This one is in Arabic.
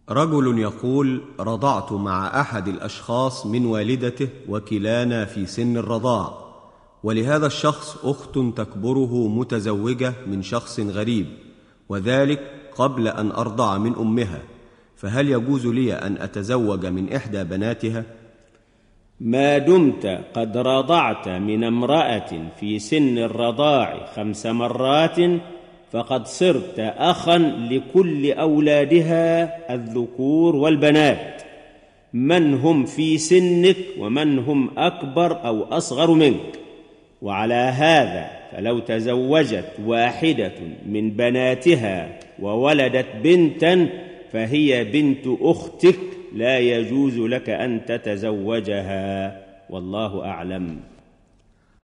رجل يقول: رضعت مع أحد الأشخاص من والدته وكلانا في سن الرضاع، ولهذا الشخص أخت تكبره متزوجة من شخص غريب، وذلك قبل أن أرضع من أمها، فهل يجوز لي أن أتزوج من إحدى بناتها؟ ما دمت قد رضعت من امرأة في سن الرضاع 5 مرات فقد صرت أخا لكل أولادها الذكور والبنات، من هم في سنك ومن هم أكبر أو أصغر منك. وعلى هذا فلو تزوجت واحدة من بناتها وولدت بنتا فهي بنت أختك، لا يجوز لك أن تتزوجها، والله أعلم.